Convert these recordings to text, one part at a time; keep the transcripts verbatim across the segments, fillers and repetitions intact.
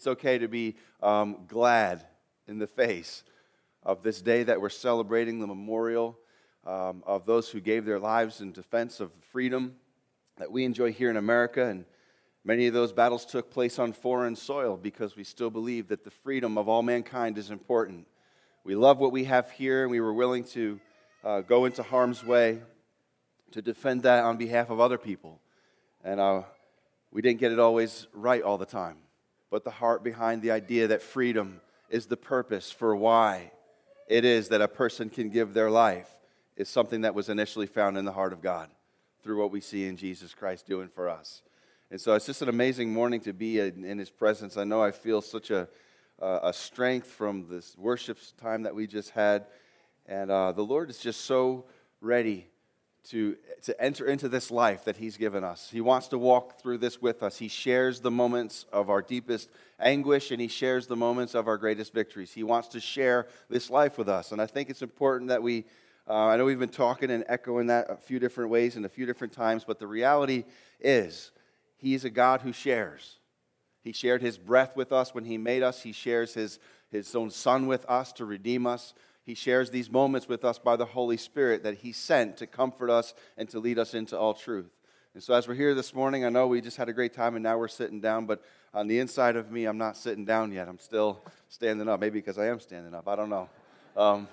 It's okay to be um, glad in the face of this day that we're celebrating, the memorial um, of those who gave their lives in defense of freedom that we enjoy here in America. And many of those battles took place on foreign soil because we still believe that the freedom of all mankind is important. We love what we have here, and we were willing to uh, go into harm's way to defend that on behalf of other people. And uh, we didn't get it always right all the time. But the heart behind the idea that freedom is the purpose for why it is that a person can give their life is something that was initially found in the heart of God through what we see in Jesus Christ doing for us. And so it's just an amazing morning to be in, in His presence. I know I feel such a, uh, a strength from this worship time that we just had. And uh, the Lord is just so ready to, to enter into this life that He's given us. He wants to walk through this with us. He shares the moments of our deepest anguish, and He shares the moments of our greatest victories. He wants to share this life with us. And I think it's important that we, uh, I know we've been talking and echoing that a few different ways and a few different times, but the reality is He's a God who shares. He shared His breath with us when He made us. He shares His, His own Son with us to redeem us. He shares these moments with us by the Holy Spirit that He sent to comfort us and to lead us into all truth. And so as we're here this morning, I know we just had a great time and now we're sitting down, but on the inside of me, I'm not sitting down yet. I'm still standing up, maybe because I am standing up. I don't know. Um,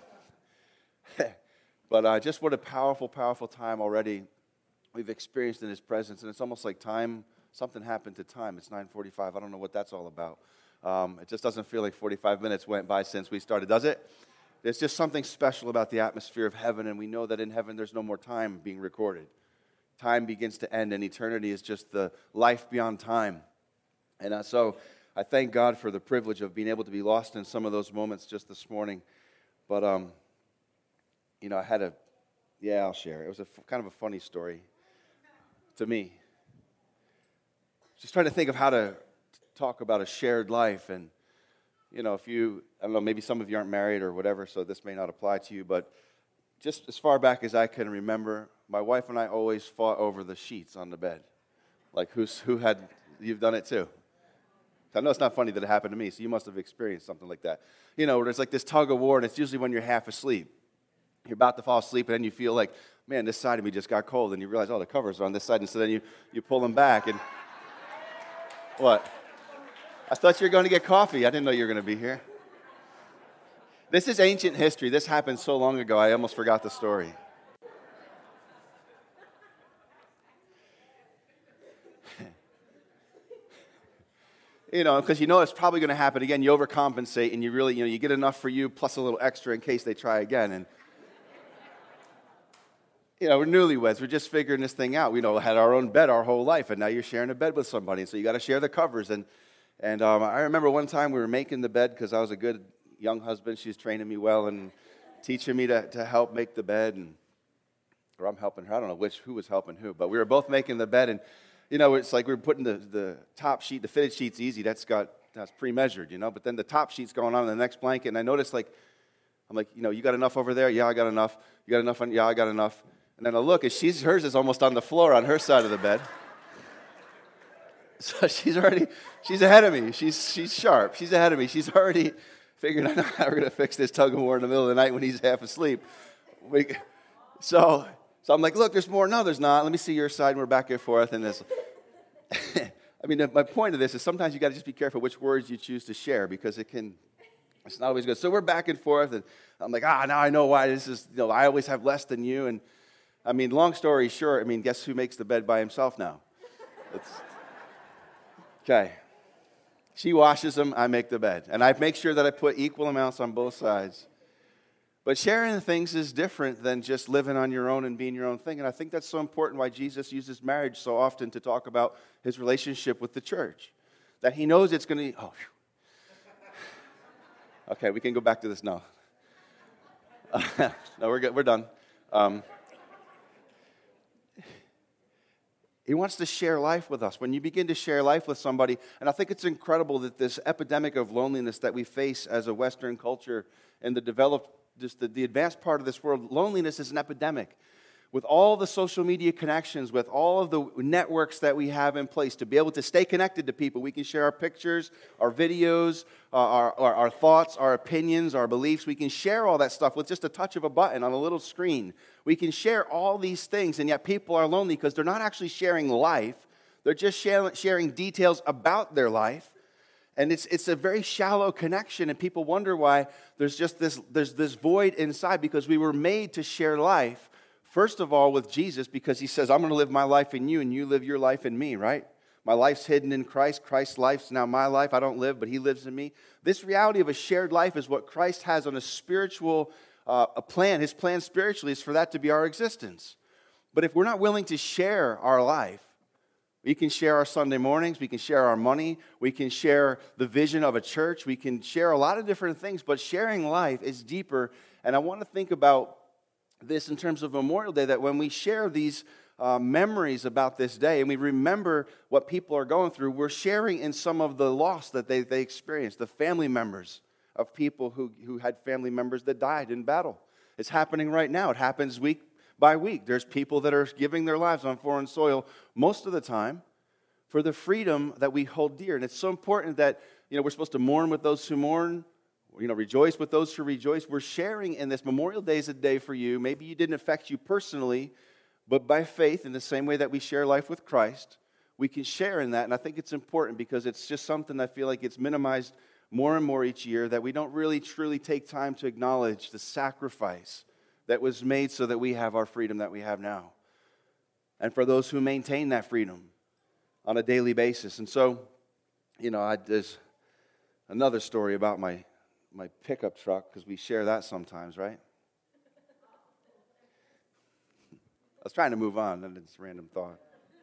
but uh, just what a powerful, powerful time already we've experienced in His presence. And it's almost like time, something happened to time. It's nine forty-five. I don't know what that's all about. Um, it just doesn't feel like forty-five minutes went by since we started, does it? There's just something special about the atmosphere of heaven, and we know that in heaven there's no more time being recorded. Time begins to end, and eternity is just the life beyond time. And uh, so I thank God for the privilege of being able to be lost in some of those moments just this morning. But, um, you know, I had a, yeah, I'll share. It was a f- kind of a funny story to me. Just trying to think of how to talk about a shared life. And, you know, if you, I don't know, maybe some of you aren't married or whatever, so this may not apply to you, but just as far back as I can remember, my wife and I always fought over the sheets on the bed. Like, who's who had, you've done it too. I know it's not funny that it happened to me, so you must have experienced something like that. You know, there's like this tug of war, and it's usually when you're half asleep. You're about to fall asleep, and then you feel like, man, this side of me just got cold, and you realize, oh, the covers are on this side, and so then you, you pull them back, and what? I thought you were going to get coffee. I didn't know you were going to be here. This is ancient history. This happened so long ago, I almost forgot the story. You know, because you know it's probably going to happen again. You overcompensate, and you really, you know, you get enough for you plus a little extra in case they try again. And you know, we're newlyweds. We're just figuring this thing out. We know had our own bed our whole life, and now you're sharing a bed with somebody, so you got to share the covers. And and um, I remember one time we were making the bed because I was a good young husband. She was training me well and teaching me to to help make the bed, and or I'm helping her. I don't know which who was helping who, but we were both making the bed, and you know, it's like we were putting the, the top sheet, the fitted sheet's easy. That's got that's pre-measured, you know. But then the top sheet's going on in the next blanket, and I noticed, like, I'm like, you know, you got enough over there? Yeah, I got enough. You got enough? On, yeah, I got enough. And then I look, and she's hers is almost on the floor on her side of the bed. So she's already, she's ahead of me. She's she's sharp. She's ahead of me. She's already figuring out how we're going to fix this tug of war in the middle of the night when he's half asleep. We, so. So I'm like, look, there's more. No, there's not. Let me see your side. And we're back and forth. And this. I mean, my point of this is sometimes you got to just be careful which words you choose to share because it can, it's not always good. So we're back and forth. And I'm like, ah, now I know why this is, you know, I always have less than you. And I mean, long story short, I mean, guess who makes the bed by himself now? It's, okay. She washes them. I make the bed. And I make sure that I put equal amounts on both sides. But sharing things is different than just living on your own and being your own thing. And I think that's so important why Jesus uses marriage so often to talk about his relationship with the church. That he knows it's going to... Oh, okay, we can go back to this now. Uh, no, we're good. We're done. Um, he wants to share life with us. When you begin to share life with somebody, and I think it's incredible that this epidemic of loneliness that we face as a Western culture in the developed Just the, the advanced part of this world, loneliness is an epidemic. with all the social media connections, with all of the networks that we have in place to be able to stay connected to people. We can share our pictures, our videos, uh, our, our, our thoughts, our opinions, our beliefs. We can share all that stuff with just a touch of a button on a little screen. We can share all these things, and yet people are lonely because they're not actually sharing life. They're just sharing, sharing details about their life. And it's it's a very shallow connection, and people wonder why there's just this, there's this void inside, because we were made to share life. First of all, with Jesus, because he says, I'm going to live my life in you, and you live your life in me, right? My life's hidden in Christ. Christ's life's now my life. I don't live, but he lives in me. This reality of a shared life is what Christ has on a spiritual uh, a plan. His plan spiritually is for that to be our existence. But if we're not willing to share our life, we can share our Sunday mornings, we can share our money, we can share the vision of a church, we can share a lot of different things, but sharing life is deeper. And I want to think about this in terms of Memorial Day, that when we share these uh, memories about this day and we remember what people are going through, we're sharing in some of the loss that they, they experienced, the family members of people who, who had family members that died in battle. It's happening right now. It happens week by week. There's people that are giving their lives on foreign soil most of the time for the freedom that we hold dear. And it's so important that, you know, we're supposed to mourn with those who mourn, you know, rejoice with those who rejoice. We're sharing in this. Memorial Day is a day for you. Maybe it didn't affect you personally, but by faith, in the same way that we share life with Christ, we can share in that. And I think it's important because it's just something I feel like it's minimized more and more each year, that we don't really truly take time to acknowledge the sacrifice that was made so that we have our freedom that we have now. And for those who maintain that freedom on a daily basis. And so, you know, I, there's another story about my my pickup truck, because we share that sometimes, right? I was trying to move on, and it's a random thought.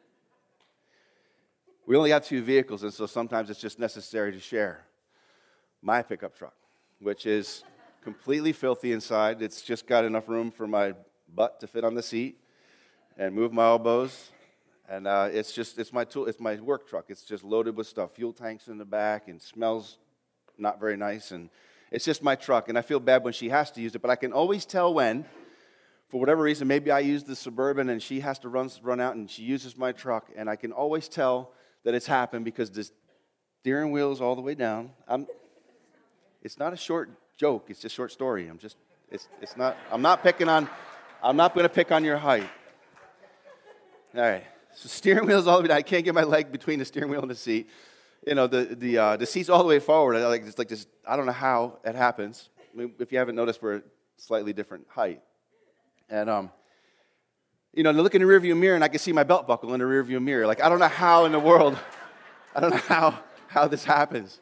We only got two vehicles, and so sometimes it's just necessary to share. My pickup truck, which is completely filthy inside. It's just got enough room for my butt to fit on the seat and move my elbows. And uh, it's just, it's my tool, it's my work truck. It's just loaded with stuff, fuel tanks in the back, and smells not very nice. And it's just my truck, and I feel bad when she has to use it, but I can always tell when, for whatever reason, maybe I use the Suburban, and she has to run run out, and she uses my truck, and I can always tell that it's happened because the steering wheel is all the way down. I'm, it's not a short joke; it's just a short story. I'm just, it's it's not. I'm not picking on. I'm not going to pick on your height. All right. So steering wheel's all the way down. I can't get my leg between the steering wheel and the seat. You know, the the uh, the seat's all the way forward. I like it's like this. I don't know how it happens. I mean, if you haven't noticed, we're a slightly different height. And um, you know, to look in the rearview mirror, and I can see my belt buckle in the rearview mirror. Like, I don't know how in the world. I don't know how how this happens.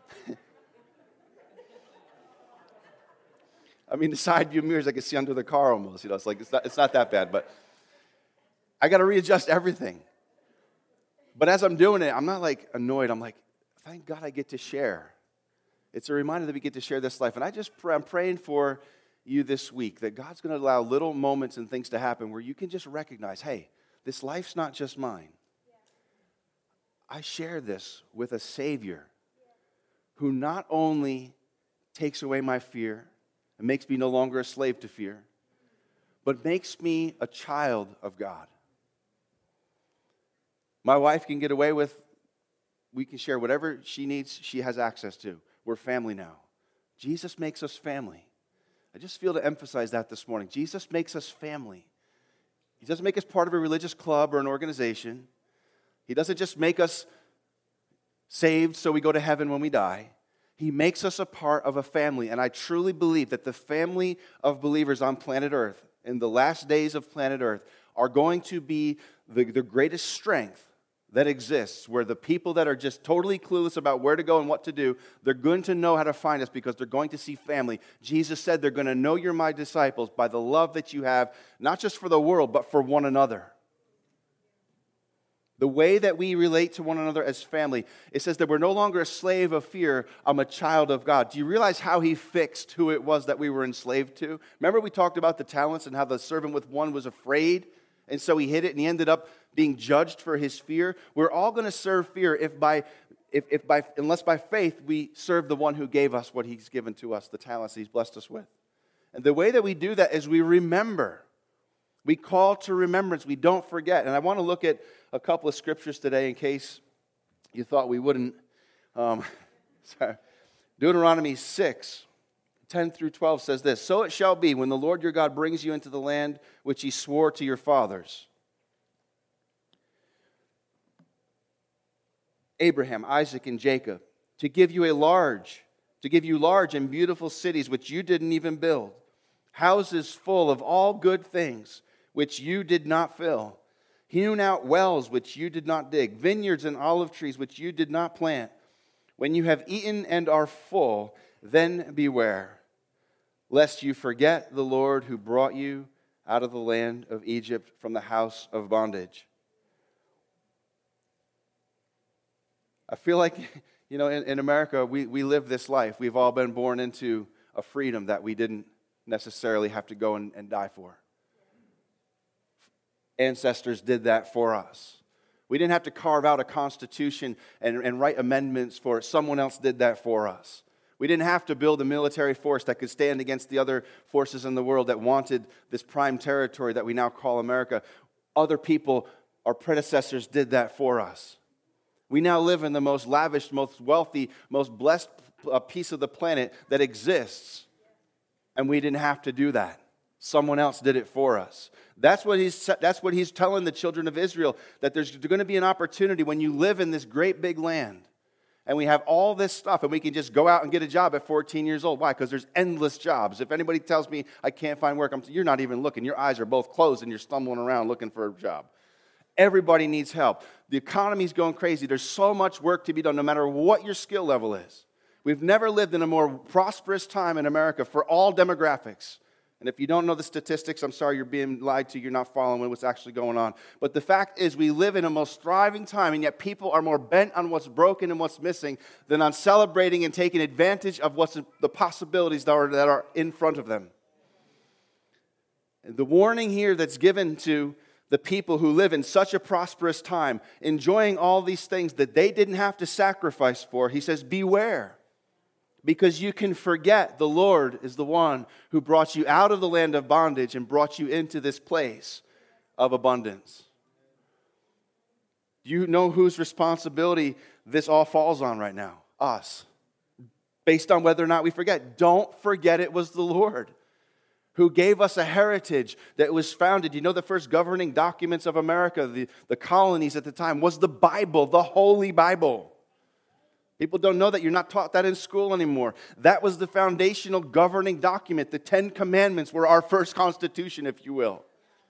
I mean, the side view mirrors I can see under the car almost. You know, it's like it's not it's not that bad, but I got to readjust everything. But as I'm doing it, I'm not like annoyed. I'm like, thank God I get to share. It's a reminder that we get to share this life. And I just pray, I'm praying for you this week that God's going to allow little moments and things to happen where you can just recognize, hey, this life's not just mine. I share this with a Savior who not only takes away my fear and makes me no longer a slave to fear, but makes me a child of God. My wife can get away with, we can share whatever she needs, she has access to. We're family now. Jesus makes us family. I just feel to emphasize that this morning. Jesus makes us family. He doesn't make us part of a religious club or an organization. He doesn't just make us saved so we go to heaven when we die. He makes us a part of a family. And I truly believe that the family of believers on planet Earth, in the last days of planet Earth, are going to be the, the greatest strength that exists, where the people that are just totally clueless about where to go and what to do, they're going to know how to find us because they're going to see family. Jesus said they're going to know you're my disciples by the love that you have, not just for the world, but for one another. The way that we relate to one another as family, it says that we're no longer a slave of fear, I'm a child of God. Do you realize how he fixed who it was that we were enslaved to? Remember we talked about the talents and how the servant with one was afraid? And so he hid it, and he ended up being judged for his fear. We're all going to serve fear if by, if, if by, unless by faith we serve the one who gave us what he's given to us, the talents he's blessed us with. And the way that we do that is we remember. We call to remembrance. We don't forget. And I want to look at a couple of scriptures today in case you thought we wouldn't. Um, sorry. Deuteronomy six, ten through twelve says this, "So it shall be when the Lord your God brings you into the land which he swore to your fathers, Abraham, Isaac, and Jacob, to give you a large, to give you large and beautiful cities which you didn't even build, houses full of all good things which you did not fill, hewn out wells which you did not dig, vineyards and olive trees which you did not plant. When you have eaten and are full, then beware, lest you forget the Lord who brought you out of the land of Egypt from the house of bondage." I feel like, you know, in, in America, we, we live this life. We've all been born into a freedom that we didn't necessarily have to go and, and die for. Ancestors did that for us. We didn't have to carve out a constitution and, and write amendments for it. Someone else did that for us. We didn't have to build a military force that could stand against the other forces in the world that wanted this prime territory that we now call America. Other people, our predecessors, did that for us. We now live in the most lavish, most wealthy, most blessed piece of the planet that exists. And we didn't have to do that. Someone else did it for us. That's what he's, that's what he's telling the children of Israel, that there's going to be an opportunity when you live in this great big land and we have all this stuff and we can just go out and get a job at fourteen years old. Why? Because there's endless jobs. If anybody tells me I can't find work, I'm, you're not even looking. Your eyes are both closed and you're stumbling around looking for a job. Everybody needs help. The economy's going crazy. There's so much work to be done no matter what your skill level is. We've never lived in a more prosperous time in America for all demographics. And if you don't know the statistics, I'm sorry, you're being lied to. You're not following what's actually going on. But the fact is, we live in a most thriving time, and yet people are more bent on what's broken and what's missing than on celebrating and taking advantage of what's the possibilities that are, that are in front of them. And the warning here that's given to the people who live in such a prosperous time, enjoying all these things that they didn't have to sacrifice for, he says, beware. Because you can forget the Lord is the one who brought you out of the land of bondage and brought you into this place of abundance. Do you know whose responsibility this all falls on right now? Us. Based on whether or not we forget. Don't forget it was the Lord who gave us a heritage that was founded. You know, the first governing documents of America, the, the colonies at the time, was the Bible, the Holy Bible. People don't know that. You're not taught that in school anymore. That was the foundational governing document. The Ten Commandments were our first constitution, if you will.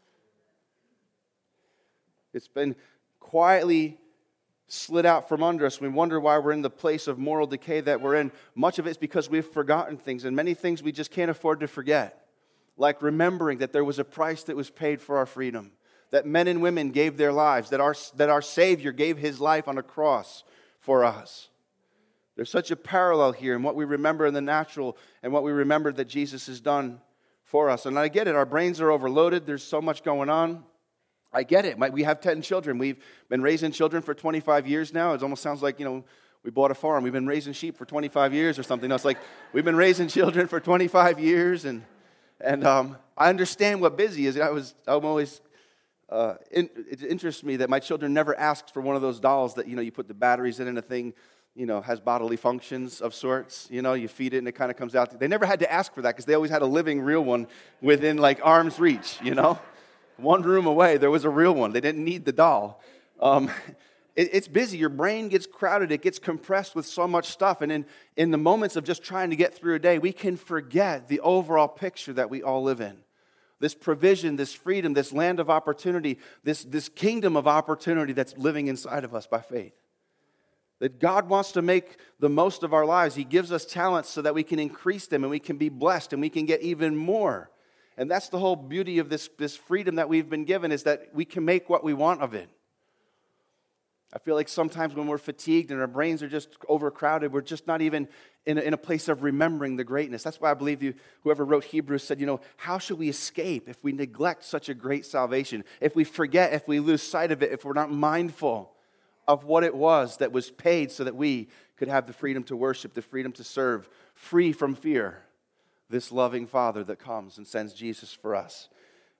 It's been quietly slid out from under us. We wonder why we're in the place of moral decay that we're in. Much of it is because we've forgotten things, and many things we just can't afford to forget. Like remembering that there was a price that was paid for our freedom, that men and women gave their lives, that our, that our Savior gave His life on a cross for us. There's such a parallel here in what we remember in the natural and what we remember that Jesus has done for us. And I get it. Our brains are overloaded. There's so much going on. I get it. We have ten children. We've been raising children for twenty-five years now. It almost sounds like, you know, we bought a farm. We've been raising sheep for twenty-five years or something. No, it's like we've been raising children for twenty-five years. And and um, I understand what busy is. I was, I'm always, uh, in, it interests me that my children never asked for one of those dolls that, you know, you put the batteries in and a thing, you know, has bodily functions of sorts. You know, you feed it and it kind of comes out. They never had to ask for that because they always had a living, real one within like arm's reach, you know. One room away, there was a real one. They didn't need the doll. Um, it, it's busy. Your brain gets crowded. It gets compressed with so much stuff. And in, in the moments of just trying to get through a day, we can forget the overall picture that we all live in. This provision, this freedom, this land of opportunity, this, this kingdom of opportunity that's living inside of us by faith. That God wants to make the most of our lives. He gives us talents so that we can increase them and we can be blessed and we can get even more. And that's the whole beauty of this, this freedom that we've been given, is that we can make what we want of it. I feel like sometimes when we're fatigued and our brains are just overcrowded, we're just not even in a, in a place of remembering the greatness. That's why I believe you, whoever wrote Hebrews said, you know, how should we escape if we neglect such a great salvation? If we forget, if we lose sight of it, if we're not mindful of what it was that was paid so that we could have the freedom to worship, the freedom to serve, free from fear, this loving Father that comes and sends Jesus for us.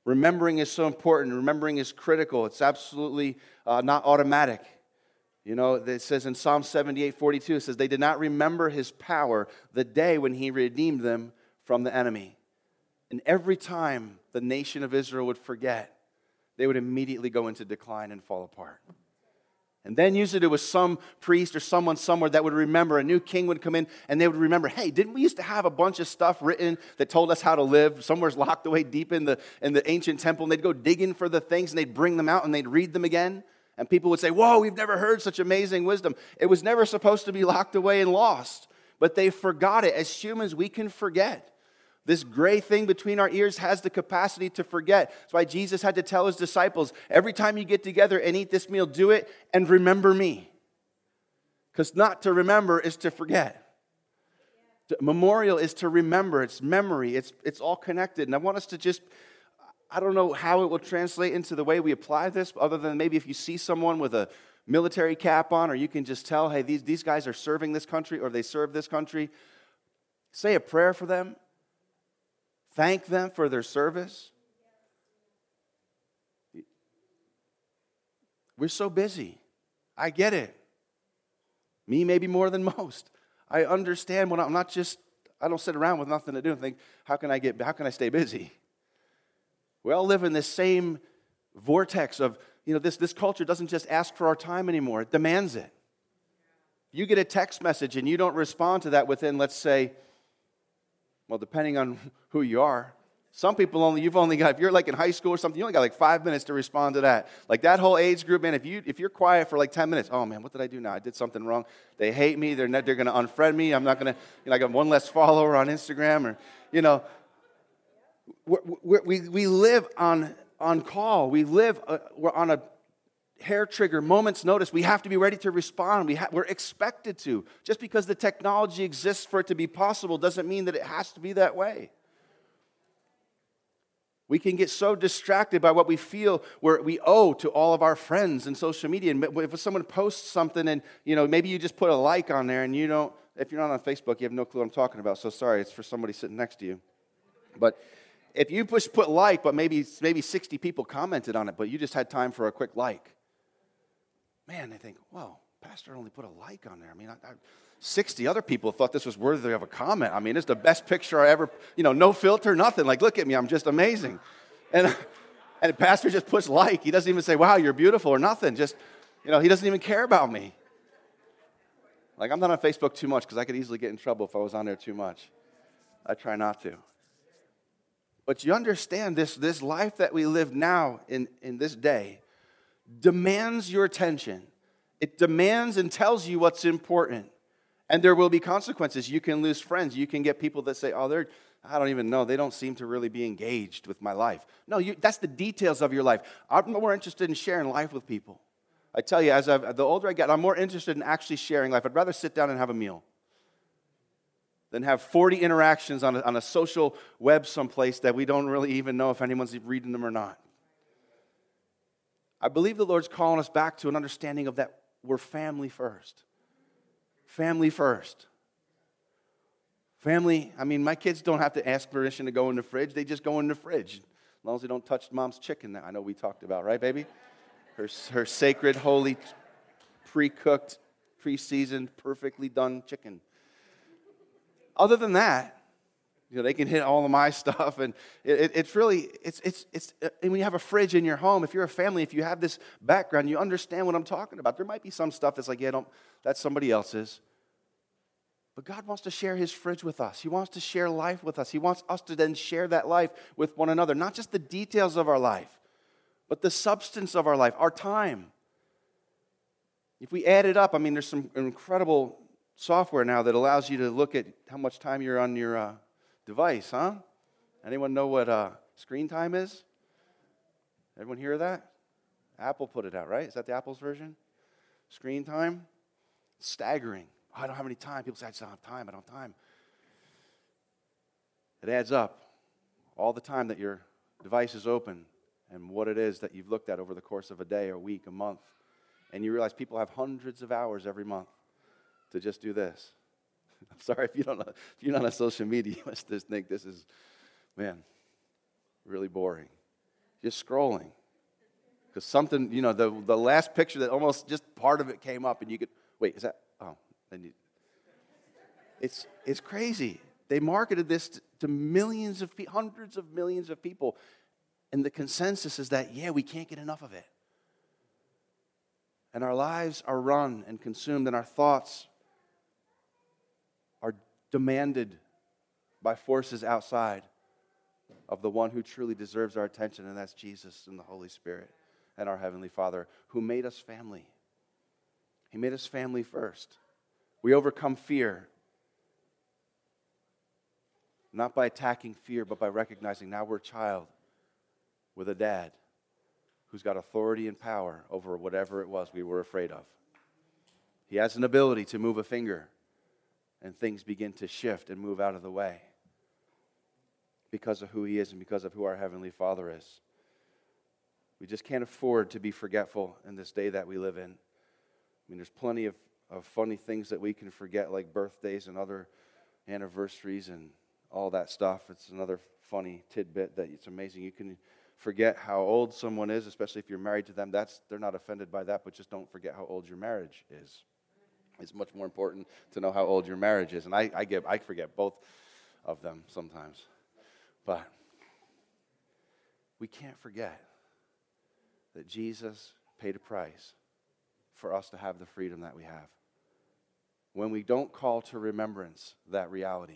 Remembering is so important. Remembering is critical. It's absolutely uh, not automatic. You know, it says in Psalm seventy-eight forty-two, it says, they did not remember his power the day when he redeemed them from the enemy. And every time the nation of Israel would forget, they would immediately go into decline and fall apart. And then usually it was some priest or someone somewhere that would remember. A new king would come in and they would remember, hey, didn't we used to have a bunch of stuff written that told us how to live? Somewhere's locked away deep in the, in the ancient temple. And they'd go digging for the things and they'd bring them out and they'd read them again. And people would say, whoa, we've never heard such amazing wisdom. It was never supposed to be locked away and lost. But they forgot it. As humans, we can forget. This gray thing between our ears has the capacity to forget. That's why Jesus had to tell his disciples, every time you get together and eat this meal, do it and remember me. Because not to remember is to forget. Memorial is to remember. It's memory. It's, it's all connected. And I want us to just, I don't know how it will translate into the way we apply this, other than maybe if you see someone with a military cap on, or you can just tell, hey, these, these guys are serving this country, or they serve this country. Say a prayer for them. Thank them for their service. We're so busy. I get it. Me maybe more than most. I understand when I'm not just, I don't sit around with nothing to do and think, how can I get, how can I stay busy? We all live in this same vortex of, you know, this, this culture doesn't just ask for our time anymore. It demands it. You get a text message and you don't respond to that within, let's say, well, depending on who you are. Some people only, you've only got, if you're like in high school or something, you only got like five minutes to respond to that. Like that whole age group, man, if, you, if you're quiet for like ten minutes, oh man, what did I do now? I did something wrong. They hate me. They're, they're going to unfriend me. I'm not going to, you know, I got one less follower on Instagram or, you know. We're, we're, we we live on, on call. We live, uh, we're on a hair trigger, moment's notice. We have to be ready to respond. We ha- we're expected to. Just because the technology exists for it to be possible doesn't mean that it has to be that way. We can get so distracted by what we feel where we owe to all of our friends and social media. And if someone posts something and, you know, maybe you just put a like on there and you don't, if you're not on Facebook, you have no clue what I'm talking about. So sorry, it's for somebody sitting next to you. But if you push put like, but maybe maybe sixty people commented on it, but you just had time for a quick like. Man, they think, well, Pastor only put a like on there. I mean, I, I, sixty other people thought this was worthy of a comment. I mean, it's the best picture I ever, you know, no filter, nothing. Like, look at me, I'm just amazing. And, and the pastor just puts like. He doesn't even say, wow, you're beautiful or nothing. Just, you know, he doesn't even care about me. Like, I'm not on Facebook too much because I could easily get in trouble if I was on there too much. I try not to. But you understand this, this life that we live now in, in this day demands your attention. It demands and tells you what's important. And there will be consequences. You can lose friends. You can get people that say, oh, they're, I don't even know. They don't seem to really be engaged with my life. No, you, that's the details of your life. I'm more interested in sharing life with people. I tell you, as I've, the older I get, I'm more interested in actually sharing life. I'd rather sit down and have a meal than have forty interactions on a, on a social web someplace that we don't really even know if anyone's reading them or not. I believe the Lord's calling us back to an understanding of that we're family first. Family first. Family, I mean, my kids don't have to ask permission to go in the fridge. They just go in the fridge. As long as they don't touch mom's chicken that I know we talked about, right, baby? Her, her sacred, holy, pre-cooked, pre-seasoned, perfectly done chicken. Other than that, you know, they can hit all of my stuff, and it, it, it's really, it's, it's, it's, and when you have a fridge in your home, if you're a family, if you have this background, you understand what I'm talking about. There might be some stuff that's like, yeah, don't, that's somebody else's. But God wants to share His fridge with us. He wants to share life with us. He wants us to then share that life with one another, not just the details of our life, but the substance of our life, our time. If we add it up, I mean, there's some incredible software now that allows you to look at how much time you're on your uh, device, huh? Anyone know what uh, screen time is? Everyone hear that? Apple put it out, right? Is that the Apple's version? Screen time? Staggering. Oh, I don't have any time. People say, I just don't have time. I don't have time. It adds up. All the time that your device is open and what it is that you've looked at over the course of a day, a week, a month. And you realize people have hundreds of hours every month to just do this. I'm sorry if you don't know, if you're not on social media, you must just think this is, man, really boring. just scrolling. Because something, you know, the, the last picture that almost just part of it came up and you could, wait, is that, oh, then you, it's, it's crazy. They marketed this to, to millions of people, hundreds of millions of people. And the consensus is that, yeah, we can't get enough of it. And our lives are run and consumed, and our thoughts are demanded by forces outside of the one who truly deserves our attention, and that's Jesus and the Holy Spirit and our Heavenly Father, who made us family. He made us family first. We overcome fear, not by attacking fear, but by recognizing now we're a child with a dad who's got authority and power over whatever it was we were afraid of. He has an ability to move a finger, and things begin to shift and move out of the way because of who He is and because of who our Heavenly Father is. We just can't afford to be forgetful in this day that we live in. I mean, there's plenty of, of funny things that we can forget, like birthdays and other anniversaries and all that stuff. It's another funny tidbit that it's amazing. You can forget how old someone is, especially if you're married to them. That's they're not offended by that, but just don't forget how old your marriage is. It's much more important to know how old your marriage is. And I, I get I forget both of them sometimes. But we can't forget that Jesus paid a price for us to have the freedom that we have. When we don't call to remembrance that reality,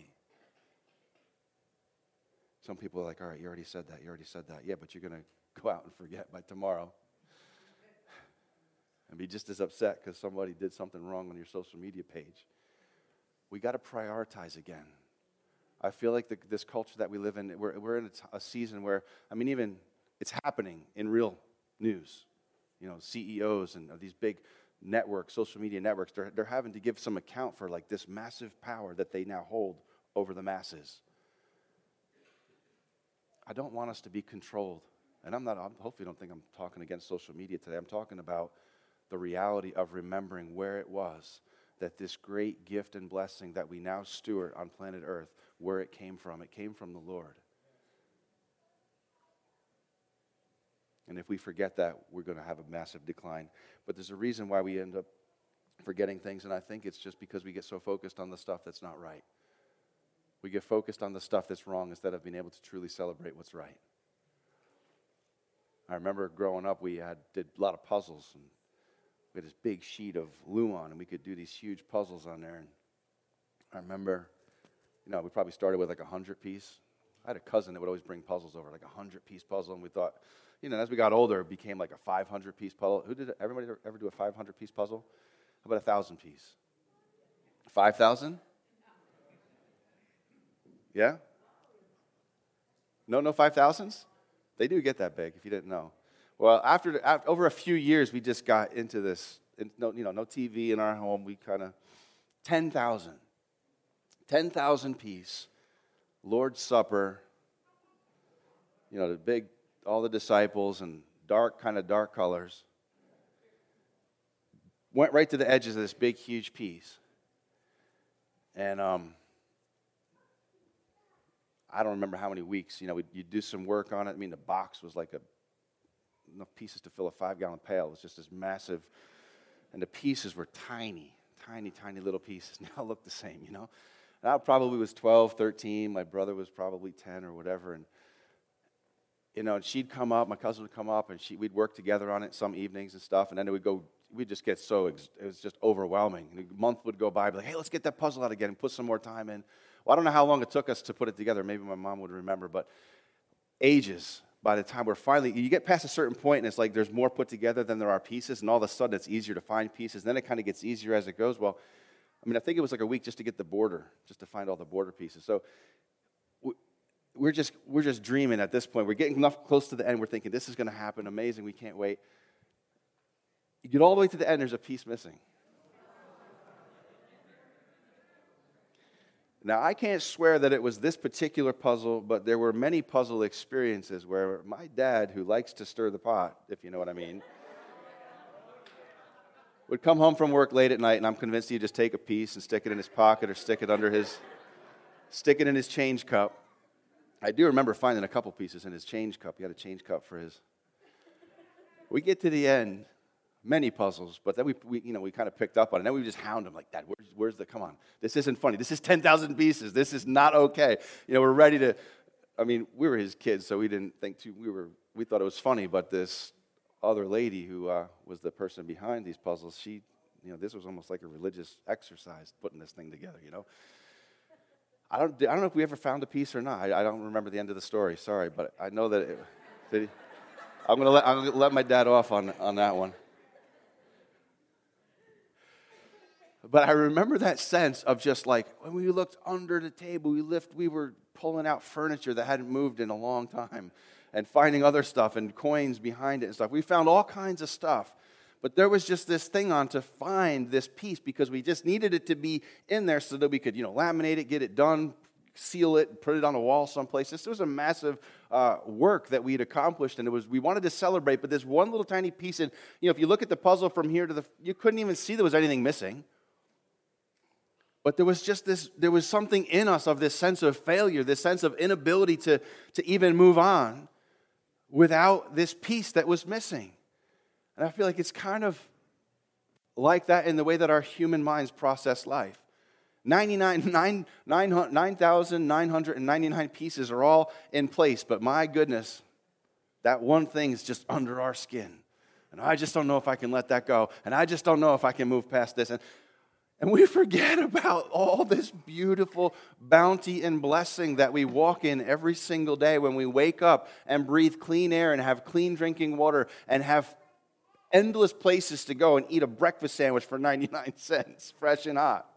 some people are like, all right, you already said that, you already said that. Yeah, but you're going to go out and forget by tomorrow and be just as upset because somebody did something wrong on your social media page. We got to prioritize again. I feel like the, this culture that we live in, we're, we're in a, t- a season where, I mean, even it's happening in real news. You know, C E Os and these big networks, social media networks, they're, they're having to give some account for like this massive power that they now hold over the masses. I don't want us to be controlled. And I'm not, I hopefully don't think I'm talking against social media today. I'm talking about the reality of remembering where it was that this great gift and blessing that we now steward on planet Earth, where it came from. It came from the Lord. And if we forget that, we're going to have a massive decline. But there's a reason why we end up forgetting things, and I think it's just because we get so focused on the stuff that's not right. We get focused on the stuff that's wrong instead of being able to truly celebrate what's right. I remember growing up, we had did a lot of puzzles, and we had this big sheet of Luan, and we could do these huge puzzles on there. And I remember, you know, we probably started with like a hundred piece. I had a cousin that would always bring puzzles over, like a hundred piece puzzle, and we thought, you know, as we got older, it became like a five hundred piece puzzle. Who did it? Everybody ever do a five hundred piece puzzle? How about a thousand piece? five thousand? Yeah? No, no five thousands? They do get that big, if you didn't know. Well, after, after over a few years, we just got into this. In, no, you know, no T V in our home. We kind of ten thousand, ten thousand piece Lord's Supper. You know, the big, all the disciples and dark, kind of dark colors. Went right to the edges of this big, huge piece, and um. I don't remember how many weeks, you know, you do some work on it. I mean, the box was like a, enough pieces to fill a five-gallon pail. It was just this massive, and the pieces were tiny, tiny, tiny little pieces. They all look the same, you know. And I probably was twelve, thirteen. My brother was probably ten or whatever. And, you know, and she'd come up, my cousin would come up, and she, we'd work together on it some evenings and stuff. And then it would go, we'd just get so, it was just overwhelming. And a month would go by, I'd be like, hey, let's get that puzzle out again and put some more time in. Well, I don't know how long it took us to put it together. Maybe my mom would remember, but ages by the time we're finally, you get past a certain point, and it's like there's more put together than there are pieces, and all of a sudden it's easier to find pieces. And then it kind of gets easier as it goes. Well, I mean, I think it was like a week just to get the border, just to find all the border pieces. So we're just we're just dreaming at this point. We're getting enough close to the end. We're thinking, this is going to happen. Amazing. We can't wait. You get all the way to the end, there's a piece missing. Now, I can't swear that it was this particular puzzle, but there were many puzzle experiences where my dad, who likes to stir the pot, if you know what I mean, would come home from work late at night, and I'm convinced he'd just take a piece and stick it in his pocket or stick it under his, stick it in his change cup. I do remember finding a couple pieces in his change cup. He had a change cup for his. We get to the end, many puzzles, but then we, we you know, we kind of picked up on it. And then we just hound him like, Dad, where's, where's the, come on, this isn't funny. This is ten thousand pieces. This is not okay. You know, we're ready to, I mean, we were his kids, so we didn't think too, we were, we thought it was funny, but this other lady who uh, was the person behind these puzzles, she, you know, this was almost like a religious exercise, putting this thing together, you know. I don't, I don't know if we ever found a piece or not. I, I don't remember the end of the story, sorry, but I know that it, did he, I'm going to let, I'm gonna let my dad off on, on that one. But I remember that sense of just like, when we looked under the table, we lift, we were pulling out furniture that hadn't moved in a long time and finding other stuff and coins behind it and stuff. We found all kinds of stuff. But there was just this thing on to find this piece because we just needed it to be in there so that we could, you know, laminate it, get it done, seal it, put it on a wall someplace. This was a massive uh, work that we had accomplished, and it was we wanted to celebrate. But this one little tiny piece, and you know, if you look at the puzzle from here to the, you couldn't even see there was anything missing. But there was just this, there was something in us of this sense of failure, this sense of inability to, to even move on without this piece that was missing. And I feel like it's kind of like that in the way that our human minds process life. ninety-nine thousand nine hundred ninety-nine pieces are all in place, but my goodness, that one thing is just under our skin. And I just don't know if I can let that go. And I just don't know if I can move past this. And, and we forget about all this beautiful bounty and blessing that we walk in every single day when we wake up and breathe clean air and have clean drinking water and have endless places to go and eat a breakfast sandwich for ninety-nine cents, fresh and hot.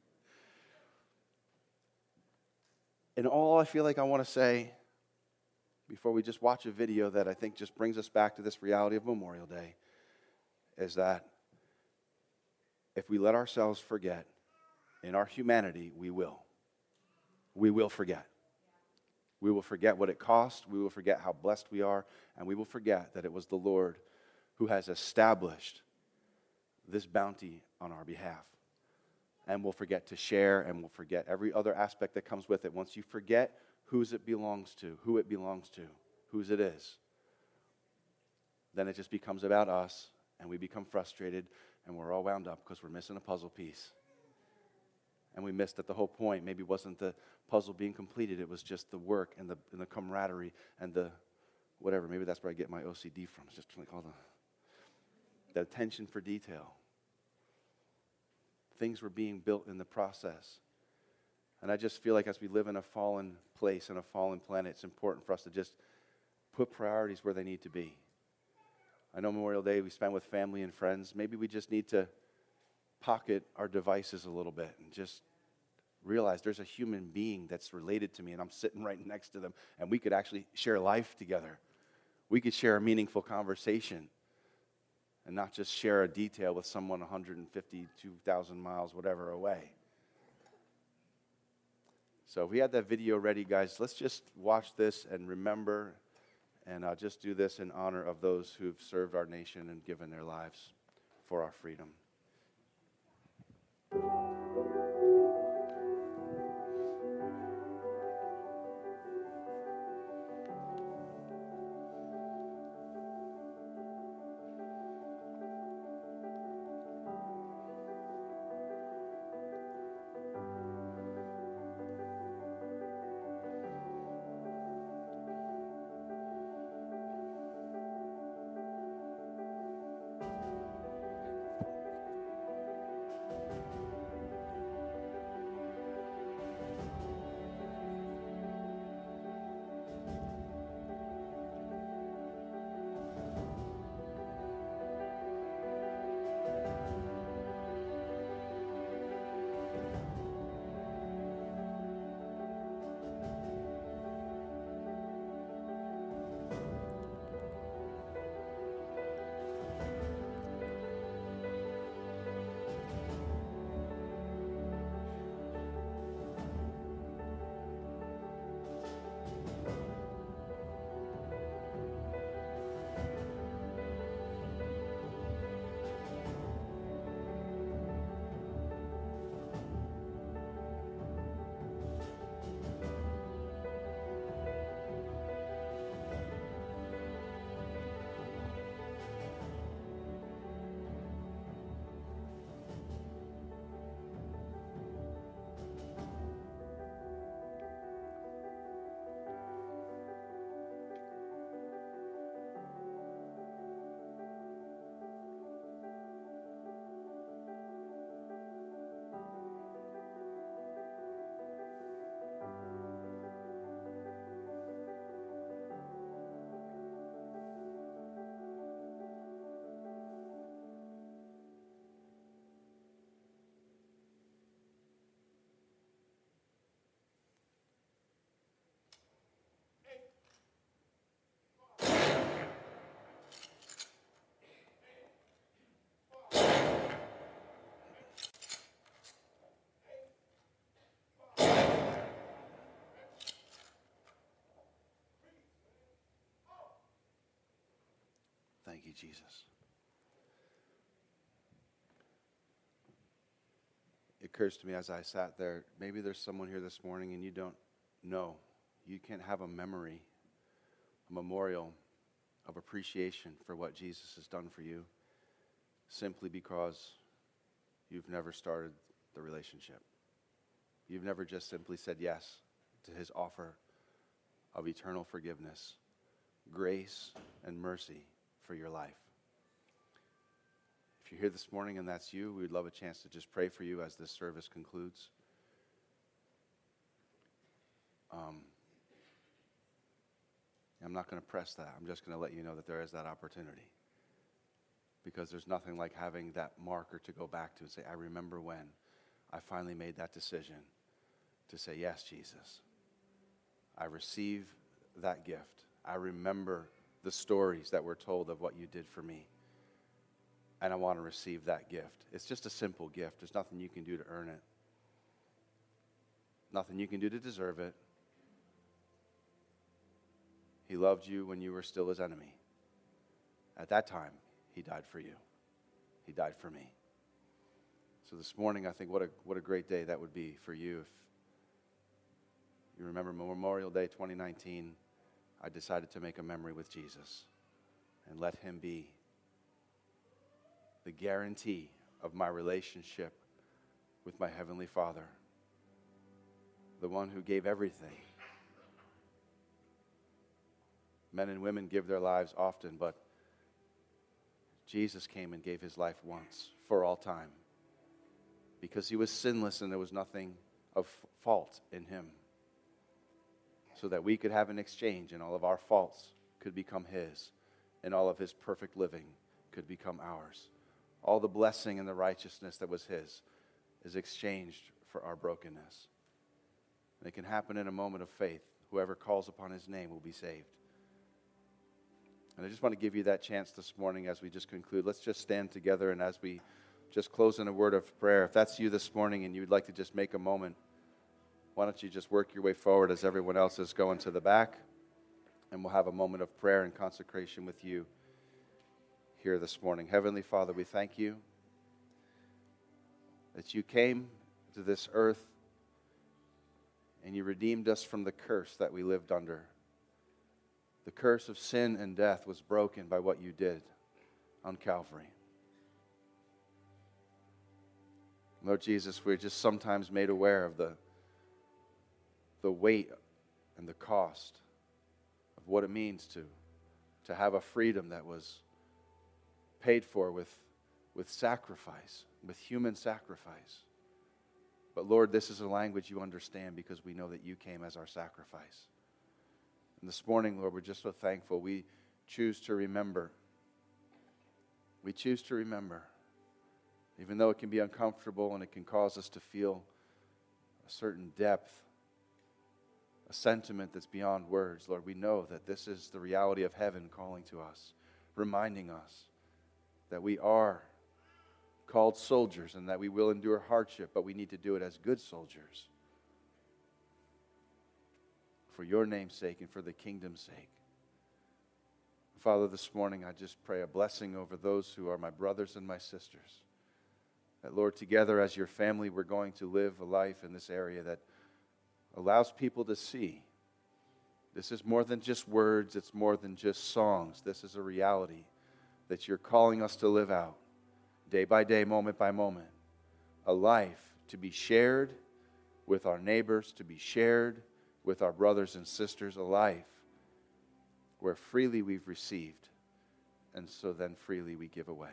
And all I feel like I want to say before we just watch a video that I think just brings us back to this reality of Memorial Day is that if we let ourselves forget in our humanity, we will. We will forget. We will forget what it cost. We will forget how blessed we are. And we will forget that it was the Lord who has established this bounty on our behalf. And we'll forget to share, and we'll forget every other aspect that comes with it. Once you forget whose it belongs to, who it belongs to, whose it is, then it just becomes about us, and we become frustrated, and we're all wound up because we're missing a puzzle piece. And we missed that the whole point maybe wasn't the puzzle being completed, it was just the work and the, and the camaraderie and the whatever. Maybe that's where I get my O C D from. It's just like all the The attention for detail. Things were being built in the process. And I just feel like as we live in a fallen place, in a fallen planet, it's important for us to just put priorities where they need to be. I know Memorial Day we spend with family and friends. Maybe we just need to pocket our devices a little bit and just realize there's a human being that's related to me and I'm sitting right next to them and we could actually share life together. We could share a meaningful conversation. And not just share a detail with someone one hundred fifty, two thousand miles, whatever, away. So if we had that video ready, guys, let's just watch this and remember, and I'll just do this in honor of those who've served our nation and given their lives for our freedom. Thank you, Jesus. It occurs to me as I sat there, maybe there's someone here this morning and you don't know. You can't have a memory, a memorial of appreciation for what Jesus has done for you simply because you've never started the relationship. You've never just simply said yes to his offer of eternal forgiveness, grace, and mercy for your life. If you're here this morning and that's you, we'd love a chance to just pray for you as this service concludes. Um, I'm not going to press that. I'm just going to let you know that there is that opportunity. Because there's nothing like having that marker to go back to and say, I remember when I finally made that decision to say, yes, Jesus. I receive that gift. I remember the stories that were told of what you did for me. And I want to receive that gift. It's just a simple gift. There's nothing you can do to earn it. Nothing you can do to deserve it. He loved you when you were still his enemy. At that time, he died for you. He died for me. So this morning, I think what a what a great day that would be for you if you remember Memorial Day twenty nineteen, I decided to make a memory with Jesus and let him be the guarantee of my relationship with my Heavenly Father, the one who gave everything. Men and women give their lives often, but Jesus came and gave his life once for all time because he was sinless and there was nothing of fault in him, so that we could have an exchange and all of our faults could become his and all of his perfect living could become ours. All the blessing and the righteousness that was his is exchanged for our brokenness. And it can happen in a moment of faith. Whoever calls upon his name will be saved. And I just want to give you that chance this morning as we just conclude. Let's just stand together, and as we just close in a word of prayer, if that's you this morning and you'd like to just make a moment, why don't you just work your way forward as everyone else is going to the back, and we'll have a moment of prayer and consecration with you here this morning. Heavenly Father, we thank you that you came to this earth and you redeemed us from the curse that we lived under. The curse of sin and death was broken by what you did on Calvary. Lord Jesus, we're just sometimes made aware of the, the weight and the cost of what it means to, to have a freedom that was paid for with, with sacrifice, with human sacrifice. But Lord, this is a language you understand because we know that you came as our sacrifice. And this morning, Lord, we're just so thankful. We choose to remember. We choose to remember. Even though it can be uncomfortable and it can cause us to feel a certain depth, a sentiment that's beyond words, Lord, we know that this is the reality of heaven calling to us, reminding us that we are called soldiers and that we will endure hardship, but we need to do it as good soldiers for your name's sake and for the kingdom's sake. Father, this morning I just pray a blessing over those who are my brothers and my sisters. That, Lord, together as your family, we're going to live a life in this area that allows people to see this is more than just words, it's more than just songs. This is a reality that you're calling us to live out day by day, moment by moment. A life to be shared with our neighbors, to be shared with our brothers and sisters. A life where freely we've received, and so then freely we give away.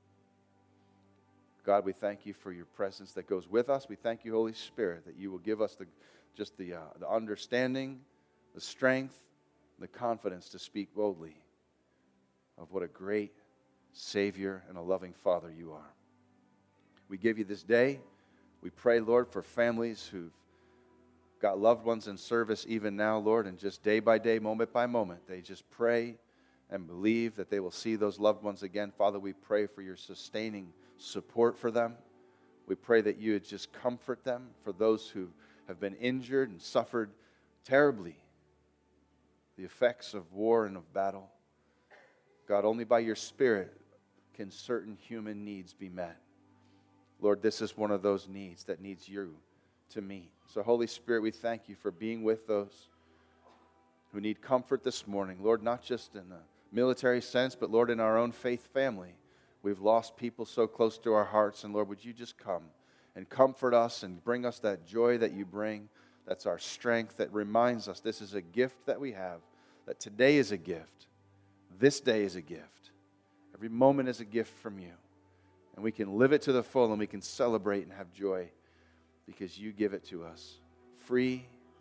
God, we thank you for your presence that goes with us. We thank you, Holy Spirit, that you will give us the just the, uh, the understanding, the strength, the confidence to speak boldly of what a great Savior and a loving Father you are. We give you this day. We pray, Lord, for families who've got loved ones in service even now, Lord, and just day by day, moment by moment, they just pray and believe that they will see those loved ones again. Father, we pray for your sustaining support for them. We pray that you would just comfort them for those who have been injured and suffered terribly the effects of war and of battle. God, only by your Spirit can certain human needs be met. Lord, this is one of those needs that needs you to meet. So, Holy Spirit, we thank you for being with those who need comfort this morning. Lord, not just in a military sense, but Lord, in our own faith family. We've lost people so close to our hearts, and Lord, would you just come and comfort us and bring us that joy that you bring. That's our strength that reminds us this is a gift that we have, that today is a gift. This day is a gift. Every moment is a gift from you. And we can live it to the full and we can celebrate and have joy because you give it to us. Free,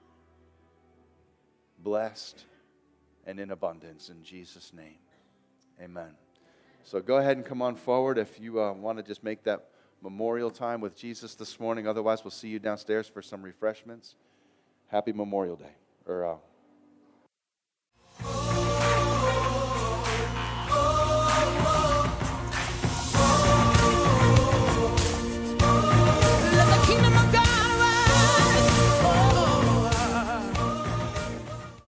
blessed, and in abundance. In Jesus' name, amen. So go ahead and come on forward if you uh, want to just make that memorial time with Jesus this morning. Otherwise, we'll see you downstairs for some refreshments. Happy Memorial Day, or uh,